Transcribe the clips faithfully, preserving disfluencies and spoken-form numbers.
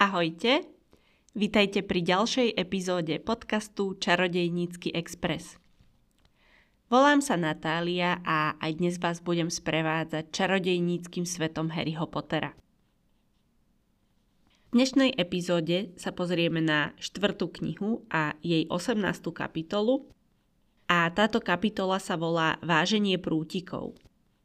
Ahojte, vitajte pri ďalšej epizóde podcastu Čarodejnícky Express. Volám sa Natália a aj dnes vás budem sprevádzať čarodejníckym svetom Harryho Pottera. V dnešnej epizóde sa pozrieme na štvrtú knihu a jej osemnástu kapitolu a táto kapitola sa volá Váženie prútikov.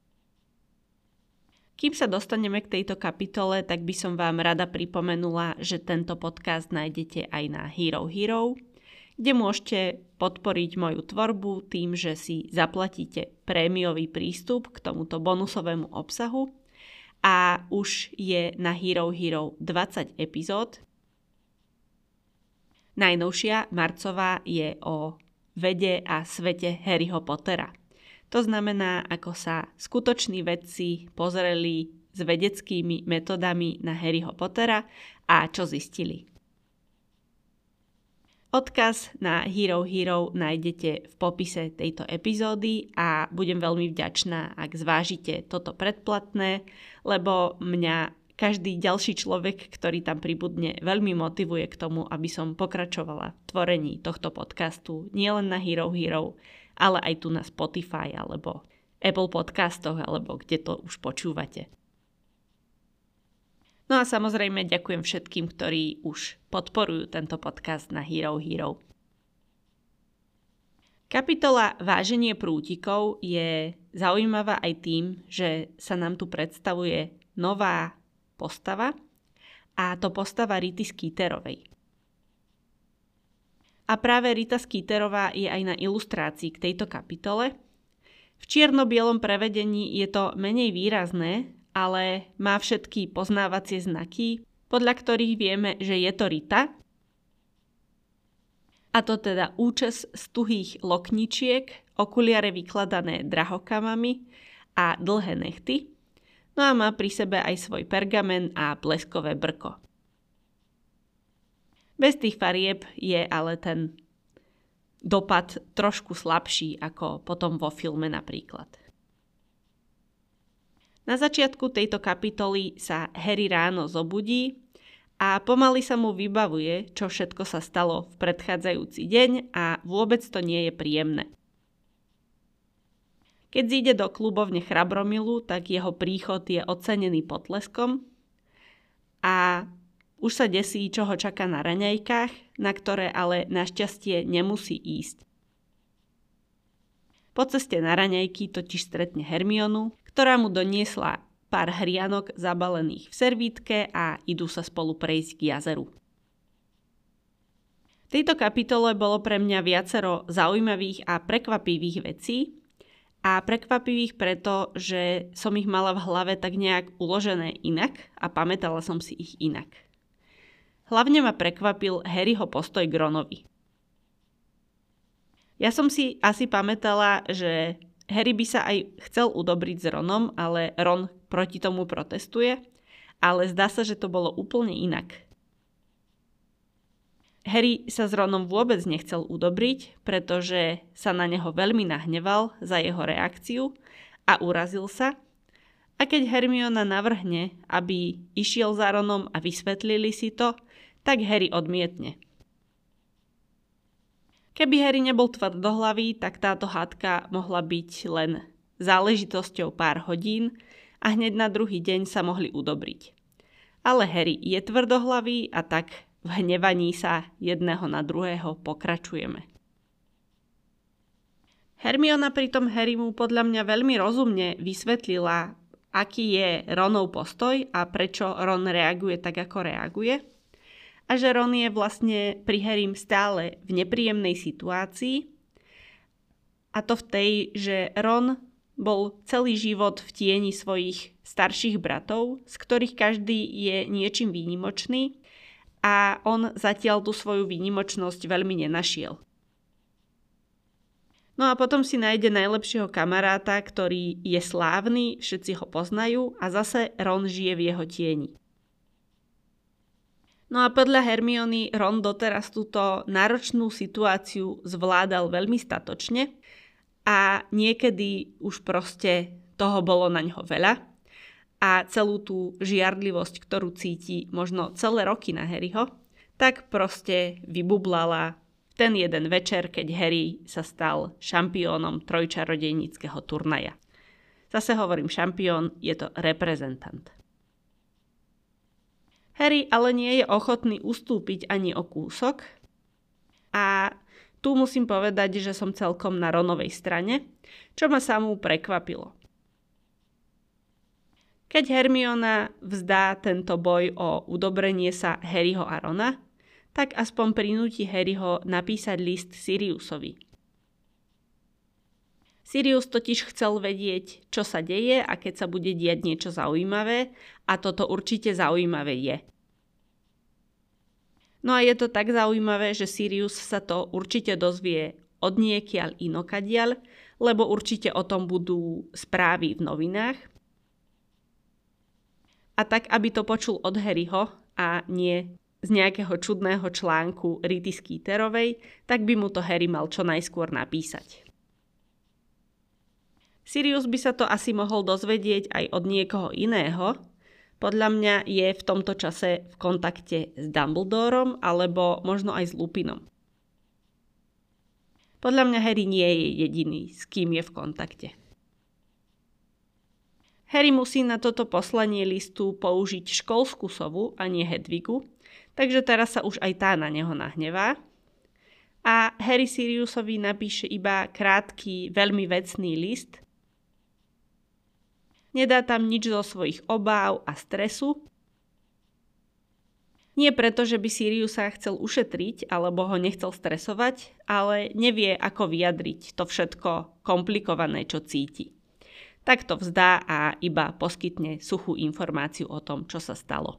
Kým sa dostaneme k tejto kapitole, tak by som vám rada pripomenula, že tento podcast nájdete aj na Hero Hero, kde môžete podporiť moju tvorbu tým, že si zaplatíte prémiový prístup k tomuto bonusovému obsahu a už je na Hero Hero dvadsať epizód. Najnovšia, marcová, je o vede a svete Harryho Pottera. To znamená, ako sa skutoční vedci pozreli s vedeckými metodami na Harryho Pottera a čo zistili. Odkaz na Hero Hero nájdete v popise tejto epizódy a budem veľmi vďačná, ak zvážite toto predplatné, lebo mňa každý ďalší človek, ktorý tam pribudne, veľmi motivuje k tomu, aby som pokračovala v tvorení tohto podcastu nielen na Hero Hero, ale aj tu na Spotify alebo Apple podcastoch, alebo kde to už počúvate. No a samozrejme ďakujem všetkým, ktorí už podporujú tento podcast na Hero Hero. Kapitola Váženie prútikov je zaujímavá aj tým, že sa nám tu predstavuje nová postava, a to postava Rity Skeeterovej. A práve Rita Skeeterová je aj na ilustrácii k tejto kapitole. V čierno-bielom prevedení je to menej výrazné, ale má všetky poznávacie znaky, podľa ktorých vieme, že je to Rita. A to teda účes z tuhých lokničiek, okuliare vykladané drahokamami a dlhé nechty. No a má pri sebe aj svoj pergamen a bleskové brko. Bez tých farieb je ale ten dopad trošku slabší ako potom vo filme napríklad. Na začiatku tejto kapitoly sa Harry ráno zobudí a pomaly sa mu vybavuje, čo všetko sa stalo v predchádzajúci deň a vôbec to nie je príjemné. Keď zíde do klubovne Chrabromilu, tak jeho príchod je ocenený potleskom a už sa desí, čo ho čaká na raňajkách, na ktoré ale našťastie nemusí ísť. Po ceste na raňajky totiž stretne Hermionu, ktorá mu doniesla pár hrianok zabalených v servítke a idú sa spolu prejsť k jazeru. V tejto kapitole bolo pre mňa viacero zaujímavých a prekvapivých vecí a prekvapivých preto, že som ich mala v hlave tak nejak uložené inak a pamätala som si ich inak. Hlavne ma prekvapil Harryho postoj k Ronovi. Ja som si asi pamätala, že Harry by sa aj chcel udobriť s Ronom, ale Ron proti tomu protestuje, ale zdá sa, že to bolo úplne inak. Harry sa s Ronom vôbec nechcel udobriť, pretože sa na neho veľmi nahneval za jeho reakciu a urazil sa. A keď Hermiona navrhne, aby išiel za Ronom a vysvetlili si to, tak Harry odmietne. Keby Harry nebol tvrdohlavý, tak táto hádka mohla byť len záležitosťou pár hodín a hneď na druhý deň sa mohli udobriť. Ale Harry je tvrdohlavý a tak v hnevaní sa jedného na druhého pokračujeme. Hermiona pritom Harrymu podľa mňa veľmi rozumne vysvetlila, aký je Ronov postoj a prečo Ron reaguje tak, ako reaguje. A že Ron je vlastne pri Harrym stále v nepríjemnej situácii. A to v tej, že Ron bol celý život v tieni svojich starších bratov, z ktorých každý je niečím výnimočný a on zatiaľ tú svoju výnimočnosť veľmi nenašiel. No a potom si nájde najlepšieho kamaráta, ktorý je slávny, všetci ho poznajú a zase Ron žije v jeho tieni. No a podľa Hermiony Ron doteraz túto náročnú situáciu zvládal veľmi statočne a niekedy už proste toho bolo na ňo veľa a celú tú žiarlivosť, ktorú cíti možno celé roky na Harryho, tak proste vybublala ten jeden večer, keď Harry sa stal šampiónom trojčarodejníckeho turnaja. Zase hovorím šampión, je to reprezentant. Harry ale nie je ochotný ustúpiť ani o kúsok a tu musím povedať, že som celkom na Ronovej strane, čo ma samú prekvapilo. Keď Hermiona vzdá tento boj o udobrenie sa Harryho a Rona, tak aspoň prinúti Harryho napísať list Siriusovi. Sirius totiž chcel vedieť, čo sa deje a keď sa bude diať niečo zaujímavé, a toto určite zaujímavé je. No a je to tak zaujímavé, že Sirius sa to určite dozvie od niekiaľ inokadiaľ, lebo určite o tom budú správy v novinách. A tak, aby to počul od Harryho a nie z nejakého čudného článku Rity Skeeterovej, tak by mu to Harry mal čo najskôr napísať. Sirius by sa to asi mohol dozvedieť aj od niekoho iného. Podľa mňa je v tomto čase v kontakte s Dumbledorom alebo možno aj s Lupinom. Podľa mňa Harry nie je jediný, s kým je v kontakte. Harry musí na toto poslanie listu použiť školskú sovu a nie Hedvigu, takže teraz sa už aj tá na neho nahnevá. A Harry Siriusovi napíše iba krátky, veľmi vecný list. Nedá tam nič zo svojich obáv a stresu. Nie preto, že by Siriusa chcel ušetriť alebo ho nechcel stresovať, ale nevie, ako vyjadriť to všetko komplikované, čo cíti. Tak to vzdá a iba poskytne suchú informáciu o tom, čo sa stalo.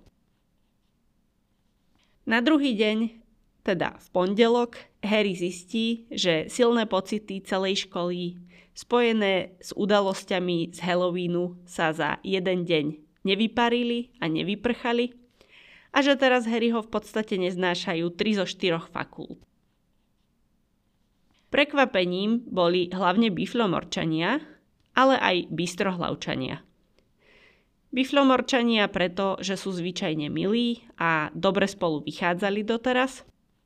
Na druhý deň, teda v pondelok, Harry zistí, že silné pocity celej školy spojené s udalosťami z Halloweenu sa za jeden deň nevyparili a nevyprchali a že teraz Harryho v podstate neznášajú tri zo štyroch fakult. Prekvapením boli hlavne bifľomorčania, ale aj bystrohlavčania. Bifľomorčania preto, že sú zvyčajne milí a dobre spolu vychádzali doteraz,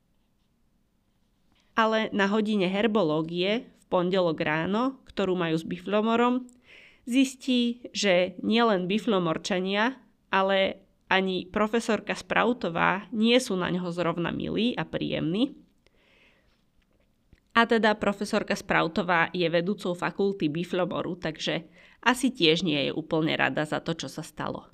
ale na hodine herbológie v pondelok ráno, ktorú majú s bifľomorom, zistí, že nielen bifľomorčania, ale ani profesorka Sproutová nie sú na ňoho zrovna milí a príjemní. A teda profesorka Sproutová je vedúcou fakulty bifľomoru, takže asi tiež nie je úplne rada za to, čo sa stalo.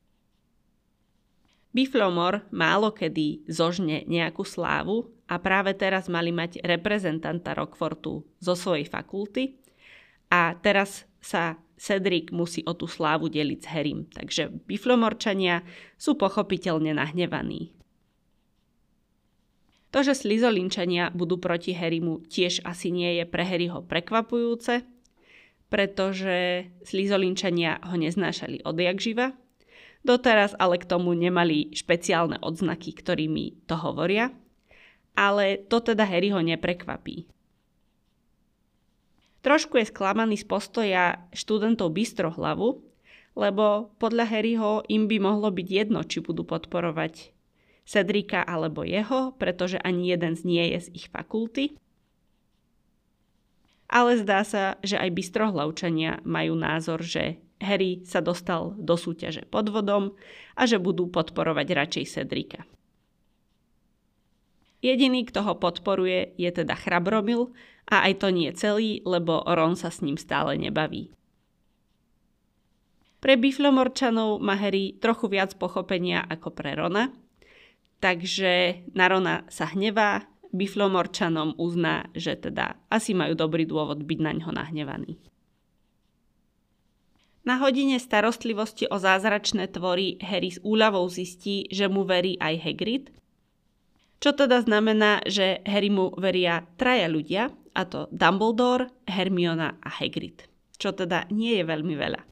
Bifľomor málo kedy zožne nejakú slávu a práve teraz mali mať reprezentanta Rockfortu zo svojej fakulty a teraz sa Cedric musí o tú slávu deliť s Harrym, takže bifľomorčania sú pochopiteľne nahnevaní. To, že slizolinčania budú proti Harrymu, tiež asi nie je pre Harryho prekvapujúce, pretože slizolinčania ho neznášali odjak živa. Doteraz ale k tomu nemali špeciálne odznaky, ktorými to hovoria, ale to teda Harryho neprekvapí. Trošku je sklamaný z postoja študentov Bystrohlavu, lebo podľa Harryho im by mohlo byť jedno, či budú podporovať Cedrika alebo jeho, pretože ani jeden z nie je z ich fakulty. Ale zdá sa, že aj bystrohlavčania majú názor, že Harry sa dostal do súťaže podvodom a že budú podporovať radšej Cedrika. Jediný, kto ho podporuje, je teda Chrabromil a aj to nie celý, lebo Ron sa s ním stále nebaví. Pre bifľomorčanov má Harry trochu viac pochopenia ako pre Rona, takže na Rona sa hnevá, bifľomorčanom uzná, že teda asi majú dobrý dôvod byť na ňo nahnevaný. Na hodine starostlivosti o zázračné tvory Harry s úľavou zistí, že mu verí aj Hagrid, čo teda znamená, že Harry mu veria traja ľudia, a to Dumbledore, Hermiona a Hagrid, čo teda nie je veľmi veľa.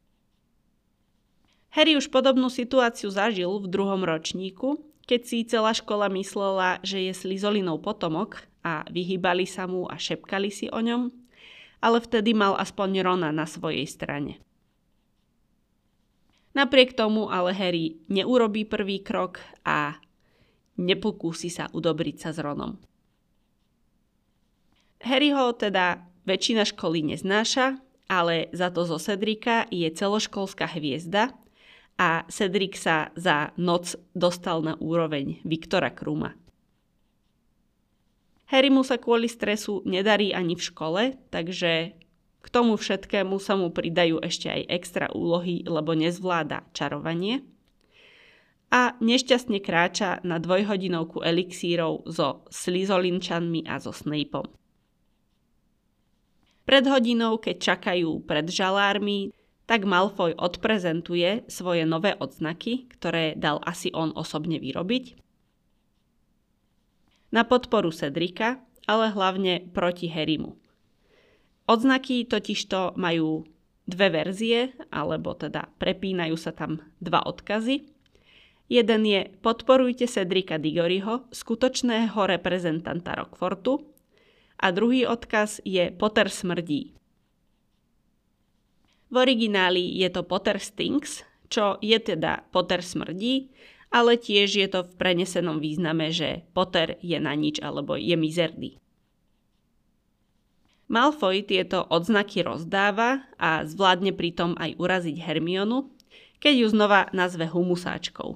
Harry už podobnú situáciu zažil v druhom ročníku, keď si celá škola myslela, že je Slytherinov potomok a vyhýbali sa mu a šepkali si o ňom, ale vtedy mal aspoň Rona na svojej strane. Napriek tomu ale Harry neurobí prvý krok a nepokúsi sa udobriť sa s Ronom. Harryho teda väčšina školy neznáša, ale za to zo Cedrika je celoškolská hviezda a Cedric sa za noc dostal na úroveň Viktora Kruma. Harrymu sa kvôli stresu nedarí ani v škole, takže k tomu všetkému sa mu pridajú ešte aj extra úlohy, lebo nezvláda čarovanie. A nešťastne kráča na dvojhodinovku elixírov so Slytherinčanmi a so Snapeom. Pred hodinou, keď čakajú pred žalármi, tak Malfoy odprezentuje svoje nové odznaky, ktoré dal asi on osobne vyrobiť. Na podporu Cedrika, ale hlavne proti Harrymu. Odznaky totižto majú dve verzie, alebo teda prepínajú sa tam dva odkazy. Jeden je podporujte Cedrika Diggoryho, skutočného reprezentanta Rockfortu, a druhý odkaz je Potter smrdí. V origináli je to Potter stinks, čo je teda Potter smrdí, ale tiež je to v prenesenom význame, že Potter je na nič alebo je mizerný. Malfoy tieto odznaky rozdáva a zvládne pritom aj uraziť Hermionu, keď ju znova nazve humusáčkou.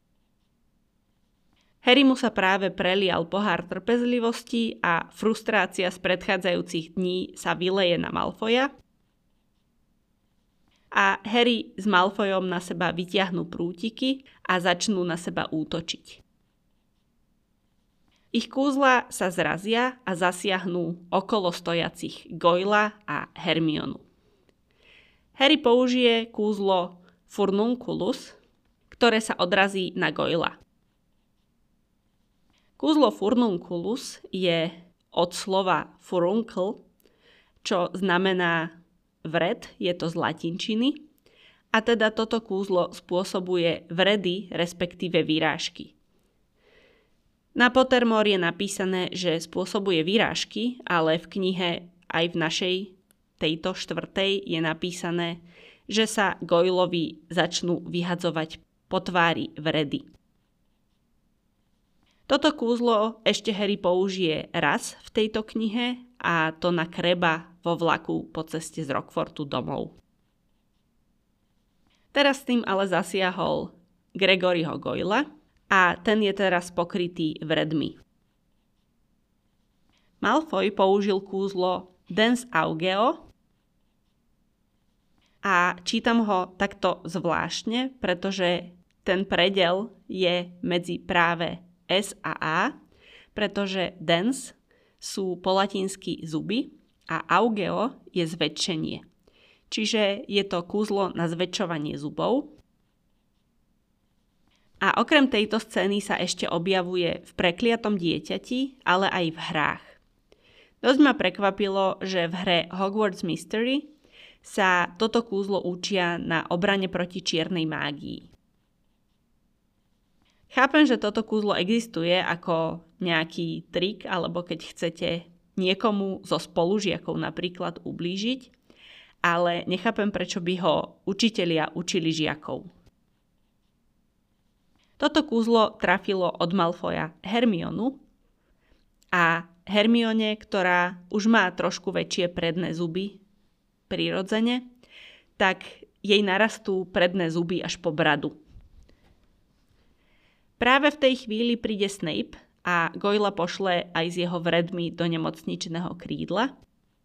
Harrymu sa práve prelial pohár trpezlivosti a frustrácia z predchádzajúcich dní sa vyleje na Malfoya. A Harry s Malfoyom na seba vyťahnú prútiky a začnú na seba útočiť. Ich kúzla sa zrazia a zasiahnú okolo stojacich Goyla a Hermionu. Harry použije kúzlo Furnunculus, ktoré sa odrazí na Goyla. Kúzlo Furnunculus je od slova furuncle, čo znamená vred, je to z latinčiny, a teda toto kúzlo spôsobuje vredy, respektíve vyrážky. Na Pottermore je napísané, že spôsobuje vyrážky, ale v knihe aj v našej tejto štvrtej je napísané, že sa Goylovi začnú vyhadzovať po tvári vredy. Toto kúzlo ešte Harry použije raz v tejto knihe a to na Crabba vo vlaku po ceste z Rockfortu domov. Teraz tým ale zasiahol Gregoryho Goyla a ten je teraz pokrytý vredmi. Malfoy použil kúzlo Dens Augeo a čítam ho takto zvláštne, pretože ten predel je medzi práve S a A, pretože dens sú po latinsky zuby a augeo je zväčšenie. Čiže je to kúzlo na zväčšovanie zubov. A okrem tejto scény sa ešte objavuje v Prekliatom dieťati, ale aj v hrách. Dosť ma prekvapilo, že v hre Hogwarts Mystery sa toto kúzlo učia na obrane proti čiernej mágii. Chápem, že toto kúzlo existuje ako nejaký trik, alebo keď chcete niekomu zo spolužiakov napríklad ublížiť, ale nechápem, prečo by ho učitelia učili žiakov. Toto kúzlo trafilo od Malfoya Hermionu a Hermione, ktorá už má trošku väčšie predné zuby prirodzene, tak jej narastú predné zuby až po bradu. Práve v tej chvíli príde Snape a Goyla pošle aj s jeho vredmi do nemocničného krídla.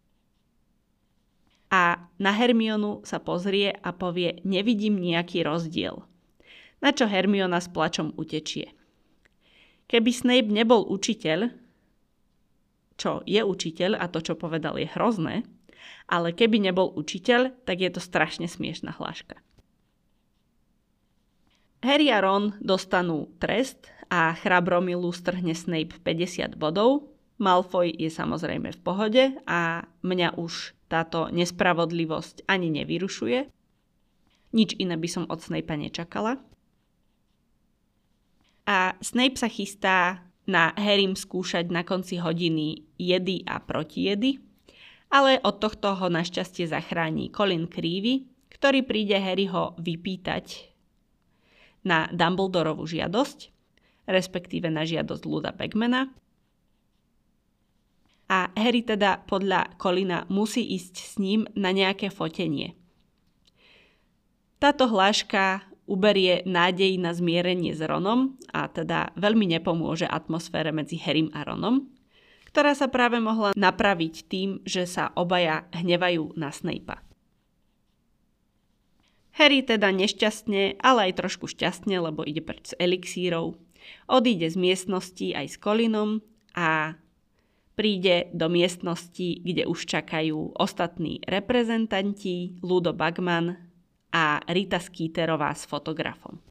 A na Hermionu sa pozrie a povie, nevidím nejaký rozdiel. Na čo Hermiona s plačom utečie. Keby Snape nebol učiteľ, čo je učiteľ a to, čo povedal, je hrozné, ale keby nebol učiteľ, tak je to strašne smiešná hláška. Harry a Ron dostanú trest a Chrabromilu strhne Snape päťdesiat bodov. Malfoy je samozrejme v pohode a mňa už táto nespravodlivosť ani nevyrušuje. Nič iné by som od Snape'a nečakala. A Snape sa chystá na Harrym skúšať na konci hodiny jedy a protijedy, ale od tohto ho našťastie zachráni Colin Creevy, ktorý príde Harryho vypýtať na Dumbledorovú žiadosť, respektíve na žiadosť Luda Bagmana. A Harry teda podľa Colina musí ísť s ním na nejaké fotenie. Táto hláška uberie nádej na zmierenie s Ronom a teda veľmi nepomôže atmosfére medzi Harrym a Ronom, ktorá sa práve mohla napraviť tým, že sa obaja hnevajú na Snape'a. Harry teda nešťastne, ale aj trošku šťastne, lebo ide preč s elixírov, odíde z miestnosti aj s Colinom a príde do miestnosti, kde už čakajú ostatní reprezentanti, Ludo Bagman a Rita Skeeterová s fotografom.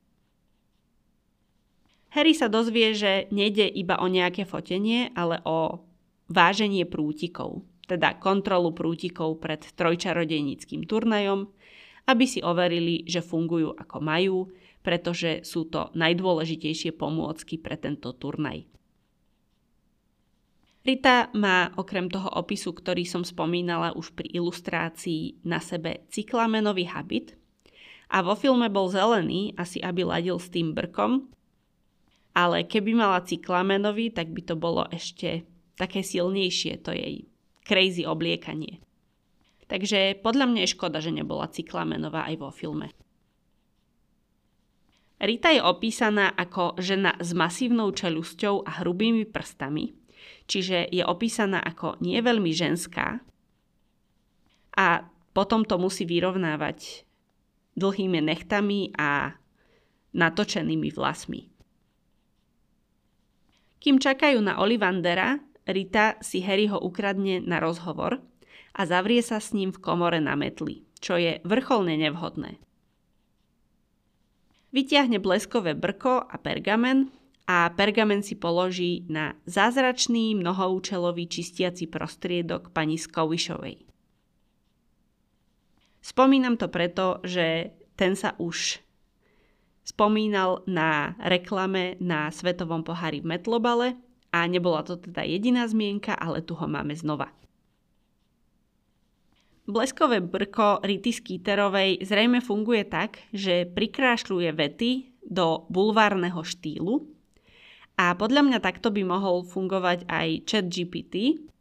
Harry sa dozvie, že nejde iba o nejaké fotenie, ale o váženie prútikov, teda kontrolu prútikov pred trojčarodejníckym turnajom, aby si overili, že fungujú ako majú, pretože sú to najdôležitejšie pomôcky pre tento turnaj. Rita má okrem toho opisu, ktorý som spomínala už pri ilustrácii, na sebe cyklamenový habit a vo filme bol zelený, asi aby ladil s tým brkom, ale keby mala cyklamenový, tak by to bolo ešte také silnejšie, to jej crazy obliekanie. Takže podľa mňa je škoda, že nebola cyklamenová aj vo filme. Rita je opísaná ako žena s masívnou čeľusťou a hrubými prstami, čiže je opísaná ako nie veľmi ženská a potom to musí vyrovnávať dlhými nechtami a natočenými vlasmi. Kým čakajú na Ollivandera, Rita si Harryho ukradne na rozhovor a zavrie sa s ním v komore na metli, čo je vrcholne nevhodné. Vytiahne bleskové brko a pergamen a pergamen si položí na zázračný mnohoúčelový čistiaci prostriedok pani Scowishovej. Spomínam to preto, že ten sa už spomínal na reklame na Svetovom pohári v Metlobale a nebola to teda jediná zmienka, ale tu ho máme znova. Bleskové brko Rity Skeeterovej zrejme funguje tak, že prikrášľuje vety do bulvárneho štýlu a podľa mňa takto by mohol fungovať aj ChatGPT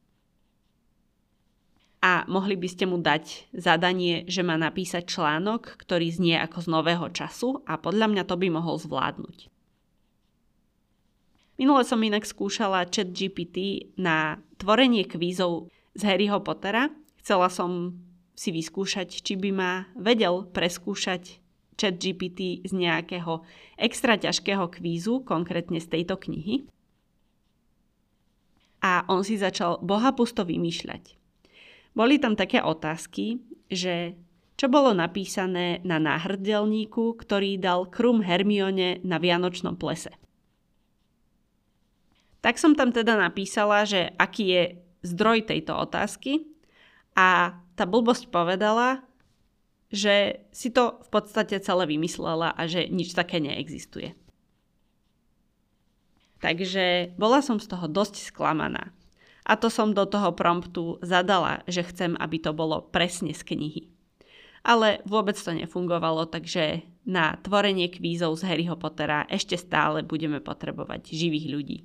a mohli by ste mu dať zadanie, že má napísať článok, ktorý znie ako z Nového času a podľa mňa to by mohol zvládnuť. Minule som inak skúšala ChatGPT na tvorenie kvízov z Harryho Pottera. Chcela som si vyskúšať, či by ma vedel preskúšať ChatGPT z nejakého extra ťažkého kvízu, konkrétne z tejto knihy. A on si začal bohapusto vymýšľať. Boli tam také otázky, že čo bolo napísané na náhrdelníku, ktorý dal Krum Hermione na Vianočnom plese. Tak som tam teda napísala, že aký je zdroj tejto otázky a tá blbosť povedala, že si to v podstate celé vymyslela a že nič také neexistuje. Takže bola som z toho dosť sklamaná. A to som do toho promptu zadala, že chcem, aby to bolo presne z knihy. Ale vôbec to nefungovalo, takže na tvorenie kvízov z Harryho Pottera ešte stále budeme potrebovať živých ľudí.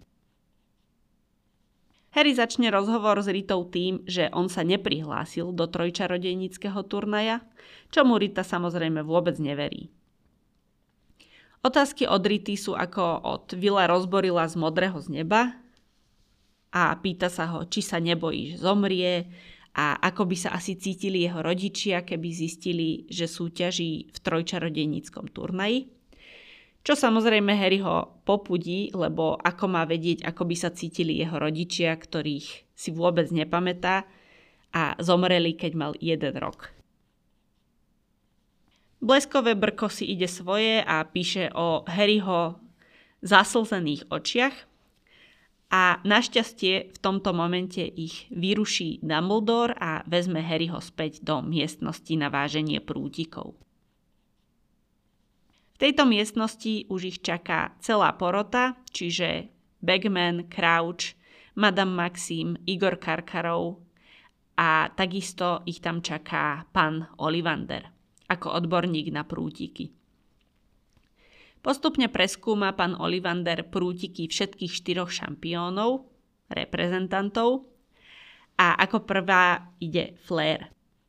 Harry začne rozhovor s Ritou tým, že on sa neprihlásil do trojčarodejníckeho turnaja, čomu Rita samozrejme vôbec neverí. Otázky od Rity sú ako od Vila Rozborila z Modrého z neba a pýta sa ho, či sa nebojí, že zomrie a ako by sa asi cítili jeho rodičia, keby zistili, že súťaží v trojčarodejníckom turnaji. Čo samozrejme Harryho popudí, lebo ako má vedieť, ako by sa cítili jeho rodičia, ktorých si vôbec nepamätá a zomreli, keď mal jeden rok. Bleskové brko si ide svoje a píše o Harryho zaslzených očiach a našťastie v tomto momente ich vyruší Dumbledore a vezme Harryho späť do miestnosti na váženie prútikov. V tejto miestnosti už ich čaká celá porota, čiže Bagman, Crouch, Madame Maxim, Igor Karkarov a takisto ich tam čaká pán Ollivander. ako odborník na prútiky. Postupne preskúma pán Ollivander prútiky všetkých štyroch šampiónov, reprezentantov, a ako prvá ide Flair.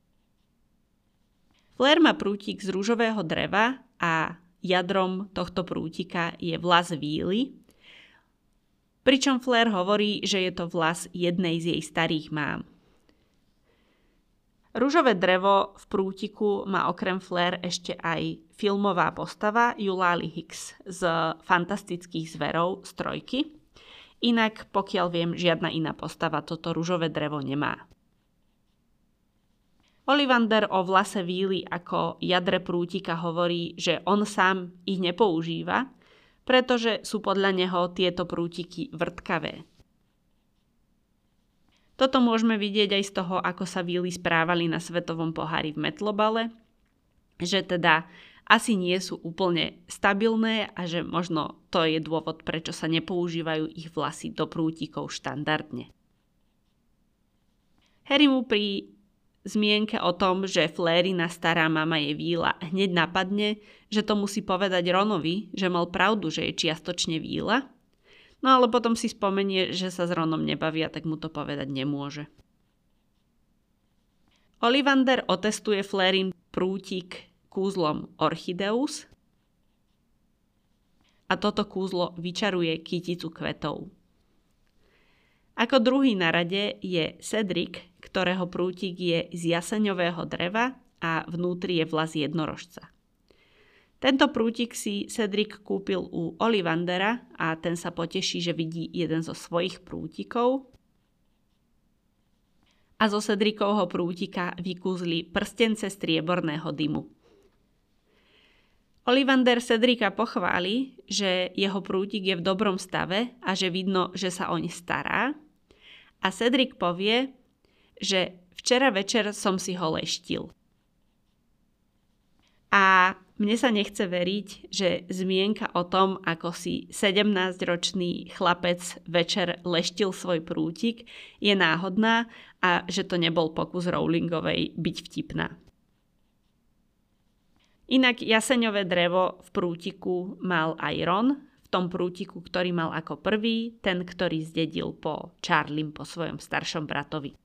Flair má prútik z ružového dreva a jadrom tohto prútika je vlas víly, pričom Flair hovorí, že je to vlas jednej z jej starých mám. Ružové drevo v prútiku má okrem Flair ešte aj filmová postava Eulalie Hicks z Fantastických zverov z trojky. Inak, pokiaľ viem, žiadna iná postava toto ružové drevo nemá. Ollivander o vlase víly ako jadre prútika hovorí, že on sám ich nepoužíva, pretože sú podľa neho tieto prútiky vrtkavé. Toto môžeme vidieť aj z toho, ako sa víly správali na svetovom pohári v metlobale, že teda asi nie sú úplne stabilné a že možno to je dôvod, prečo sa nepoužívajú ich vlasy do prútikov štandardne. Harry mu pri zmienke o tom, že Flairina stará mama je víla, hneď napadne, že to musí povedať Ronovi, že mal pravdu, že je čiastočne víla. No ale potom si spomenie, že sa s Ronom nebavia, tak mu to povedať nemôže. Ollivander otestuje Flairin prútik kúzlom Orchideus a toto kúzlo vyčaruje kyticu kvetov. Ako druhý na rade je Cedric, ktorého prútik je z jaseňového dreva a vnútri je vlas jednorožca. Tento prútik si Cedric kúpil u Ollivandera a ten sa poteší, že vidí jeden zo svojich prútikov. A zo Cedricovho prútika vykúzli prstence strieborného dymu. Ollivander Cedrica pochváli, že jeho prútik je v dobrom stave a že vidno, že sa oň stará. A Cedric povie, že včera večer som si ho leštil. A mne sa nechce veriť, že zmienka o tom, ako si sedemnásťročný chlapec večer leštil svoj prútik, je náhodná a že to nebol pokus Rowlingovej byť vtipná. Inak jaseňové drevo v prútiku mal aj Ron, v tom prútiku, ktorý mal ako prvý, ten, ktorý zdedil po Charlim, po svojom staršom bratovi.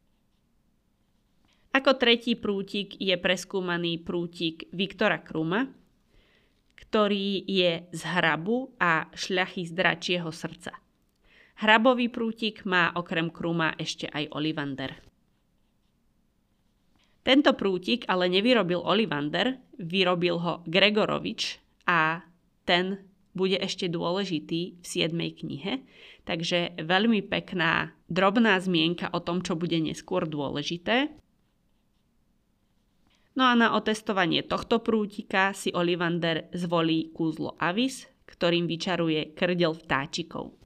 Ako tretí prútik je preskúmaný prútik Viktora Kruma, ktorý je z hrabu a šľachy z dračieho srdca. Hrabový prútik má okrem Kruma ešte aj Ollivander. Tento prútik ale nevyrobil Ollivander, vyrobil ho Gregorovič a ten bude ešte dôležitý v siedmej knihe, takže veľmi pekná drobná zmienka o tom, čo bude neskôr dôležité. No a na otestovanie tohto prútika si Ollivander zvolí kúzlo Avis, ktorým vyčaruje kŕdeľ vtáčikov.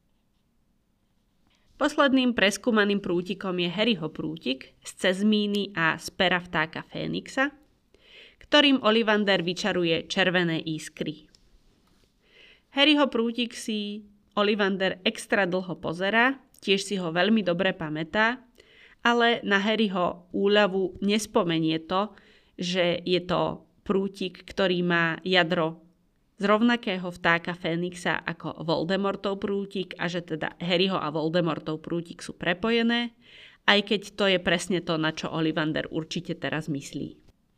Posledným preskúmaným prútikom je Harryho prútik z cezmíny a z pera vtáka Fénixa, ktorým Ollivander vyčaruje červené ískry. Harryho prútik si Ollivander extra dlho pozerá, tiež si ho veľmi dobre pamätá, ale na Harryho úľavu nespomenie to, že je to prútik, ktorý má jadro z rovnakého vtáka Fénixa ako Voldemortov prútik a že teda Harryho a Voldemortov prútik sú prepojené, aj keď to je presne to, na čo Ollivander určite teraz myslí.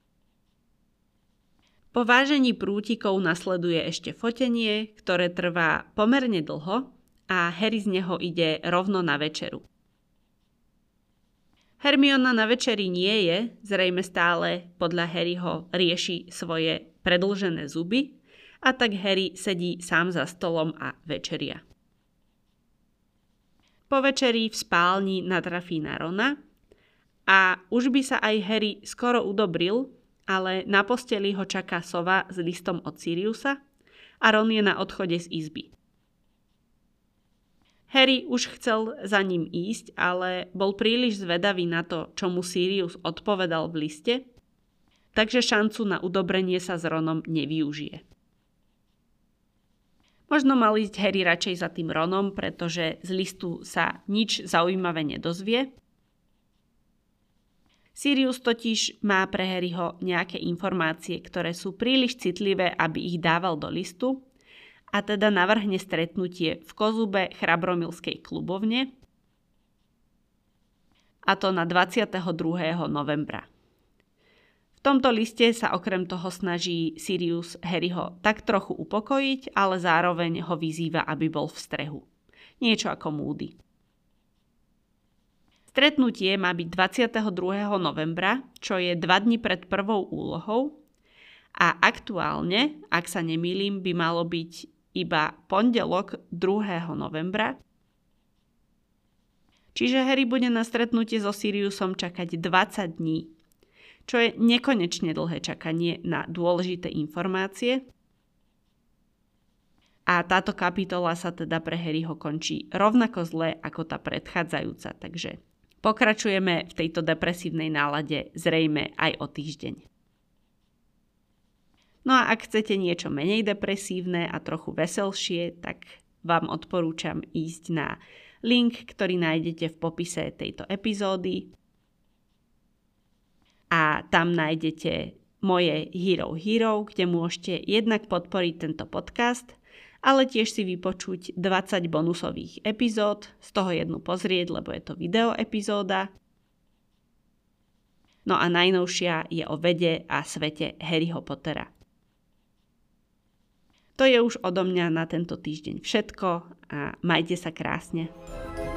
Po vážení prútikov nasleduje ešte fotenie, ktoré trvá pomerne dlho a Harry z neho ide rovno na večeru. Hermiona na večeri nie je, zrejme stále podľa Harryho rieši svoje predĺžené zuby a tak Harry sedí sám za stolom a večeria. Po večeri v spálni natrafí na Rona a už by sa aj Harry skoro udobril, ale na posteli ho čaká sova s listom od Siriusa a Ron je na odchode z izby. Harry už chcel za ním ísť, ale bol príliš zvedavý na to, čo mu Sirius odpovedal v liste, takže šancu na udobrenie sa s Ronom nevyužije. Možno mal ísť Harry radšej za tým Ronom, pretože z listu sa nič zaujímavé nedozvie. Sirius totiž má pre Harryho nejaké informácie, ktoré sú príliš citlivé, aby ich dával do listu, a teda navrhne stretnutie v Kozube Chrabromilskej klubovne, a to na dvadsiateho druhého novembra. V tomto liste sa okrem toho snaží Sirius Harryho tak trochu upokojiť, ale zároveň ho vyzýva, aby bol v strehu. Niečo ako Moody. Stretnutie má byť dvadsiateho druhého novembra, čo je dva dni pred prvou úlohou, a aktuálne, ak sa nemýlim, by malo byť iba pondelok druhého novembra. Čiže Harry bude na stretnutie so Siriusom čakať dvadsať dní, čo je nekonečne dlhé čakanie na dôležité informácie. A táto kapitola sa teda pre Harryho končí rovnako zle ako tá predchádzajúca, takže pokračujeme v tejto depresívnej nálade zrejme aj o týždeň. No a ak chcete niečo menej depresívne a trochu veselšie, tak vám odporúčam ísť na link, ktorý nájdete v popise tejto epizódy. A tam nájdete moje Hero Hero, kde môžete jednak podporiť tento podcast, ale tiež si vypočuť dvadsať bonusových epizód, z toho jednu pozrieť, lebo je to video epizóda. No a najnovšia je o vede a svete Harryho Pottera. To je už odo mňa na tento týždeň všetko a majte sa krásne.